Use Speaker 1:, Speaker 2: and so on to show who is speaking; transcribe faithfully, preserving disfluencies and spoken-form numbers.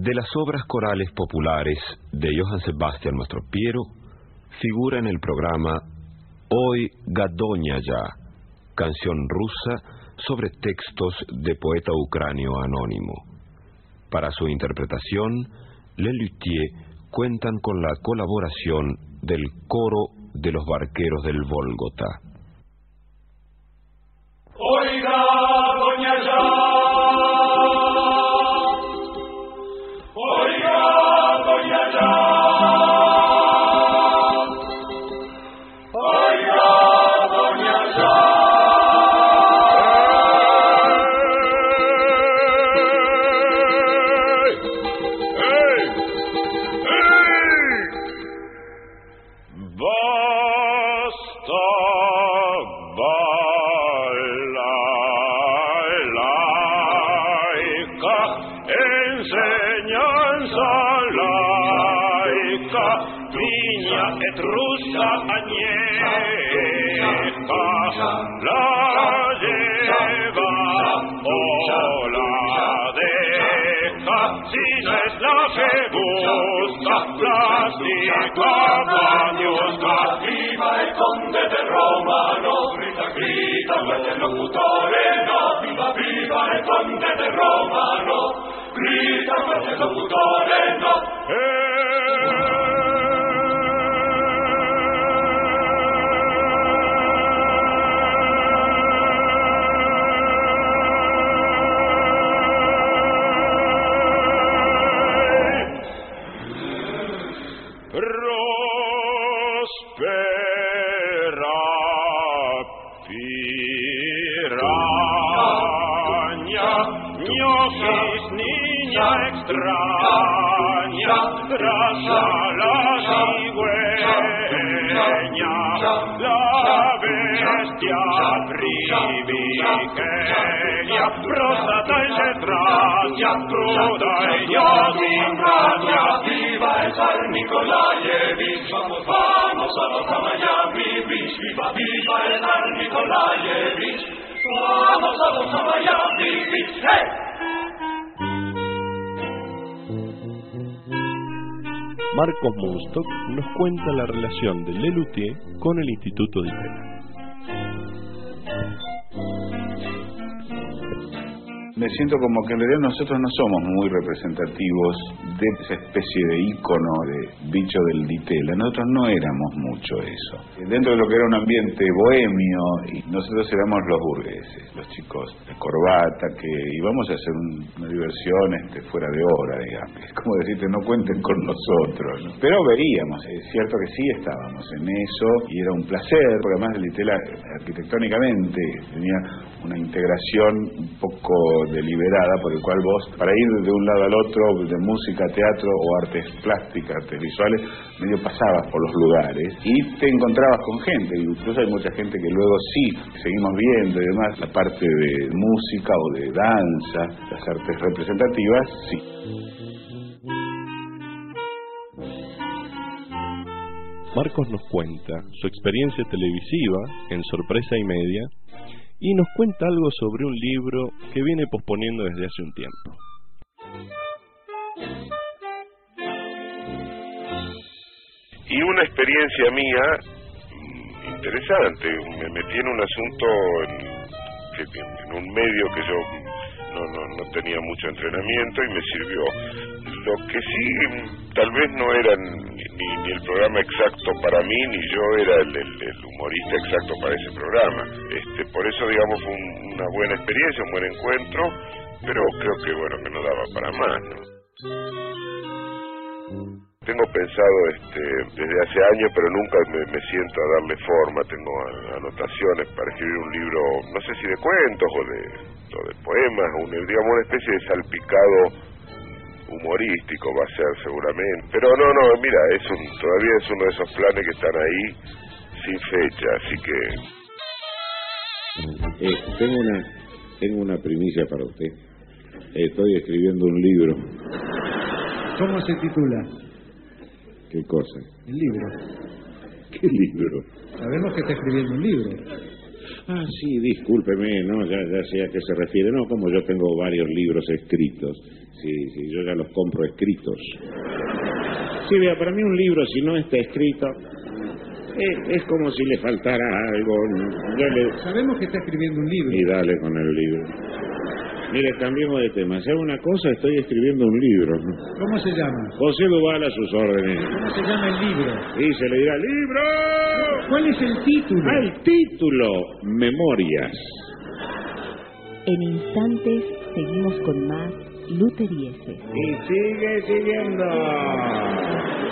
Speaker 1: De las obras corales populares de Johann Sebastian Mastropiero, figura en el programa Hoy Gadonia Ya, canción rusa sobre textos de poeta ucranio anónimo. Para su interpretación, Les Luthiers cuentan con la colaboración del coro de los barqueros del Vólgota.
Speaker 2: Oiga, doña ya, oiga, doña ya, oiga, doña ya. ¡Hey! ¡Hey! ¡Basta! Etrusa añeja la lleva o la deja, si no es la que busca, plástica pañosca. Viva el conde de Roma, no grita, grita, fuerte el locutore, no. Viva, viva el conde de Roma, no grita, fuerte el locutore, no. Extraña, traza la cigüeña, la bestia primigenia, próstata y cetracia, cruda ella sin gracia. Viva el San Nicolaievich, vamos, vamos, vamos a Miami Beach. Viva, viva el San Nicolaievich, vamos, vamos a Miami Beach. ¡Hey!
Speaker 3: Marcos Munstock nos cuenta la relación de Les Luthiers con el Instituto Di Tella.
Speaker 4: Me siento como que en realidad nosotros no somos muy representativos de esa especie de ícono de bicho del Di Tella. Nosotros no éramos mucho eso. Dentro de lo que era un ambiente bohemio, y nosotros éramos los burgueses, los chicos de corbata, que íbamos a hacer un, una diversión este, fuera de hora, digamos. Es como decirte, no cuenten con nosotros, ¿no? Pero veíamos, es cierto que sí estábamos en eso, y era un placer, porque además el Di Tella arquitectónicamente tenía una integración un poco deliberada, por el cual vos, para ir de un lado al otro, de música, teatro o artes plásticas, artes visuales, medio pasabas por los lugares y te encontrabas con gente, incluso hay mucha gente que luego sí, seguimos viendo y demás, la parte de música o de danza, las artes representativas, sí.
Speaker 3: Marcos nos cuenta su experiencia televisiva en Sorpresa y Media y nos cuenta algo sobre un libro que viene posponiendo desde hace un tiempo.
Speaker 5: Y una experiencia mía interesante, me metí en un asunto en, que, en un medio que yo no, no, no tenía mucho entrenamiento y me sirvió. Lo que sí, tal vez no era ni, ni el programa exacto para mí, ni yo era el, el, el humorista exacto para ese programa. Este, por eso, digamos, fue un, una buena experiencia, un buen encuentro, pero creo que, bueno, que no daba para más, ¿no? Tengo pensado este, desde hace años, pero nunca me, me siento a darle forma. Tengo anotaciones para escribir un libro, no sé si de cuentos o de, o de poemas, un, digamos una especie de salpicado humorístico va a ser seguramente. Pero no, no, mira, es un, todavía es uno de esos planes que están ahí sin fecha, así que...
Speaker 6: Eh, tengo una tengo una primicia para usted. Estoy escribiendo un libro.
Speaker 7: ¿Cómo se titula?
Speaker 6: ¿Qué cosa?
Speaker 7: El libro.
Speaker 6: ¿Qué libro?
Speaker 7: Sabemos que está escribiendo un libro.
Speaker 6: Ah, sí, discúlpeme, no, ya, ya sé a qué se refiere. No, como yo tengo varios libros escritos. Sí, sí, yo ya los compro escritos. Sí, vea, para mí un libro, si no está escrito, es, es como si le faltara algo. Yo le...
Speaker 7: Sabemos que está escribiendo un libro.
Speaker 6: Y dale con el libro. Mire, cambiemos de tema. Si hago una cosa, estoy escribiendo un libro.
Speaker 7: ¿Cómo se llama?
Speaker 6: José Duval, a sus órdenes.
Speaker 7: ¿Cómo se llama el libro?
Speaker 6: Y se le dirá, ¡libro!
Speaker 7: ¿Cuál es el título?
Speaker 6: Ah, el título, Memorias.
Speaker 8: En instantes seguimos con más Luteriese.
Speaker 6: Y sigue siguiendo.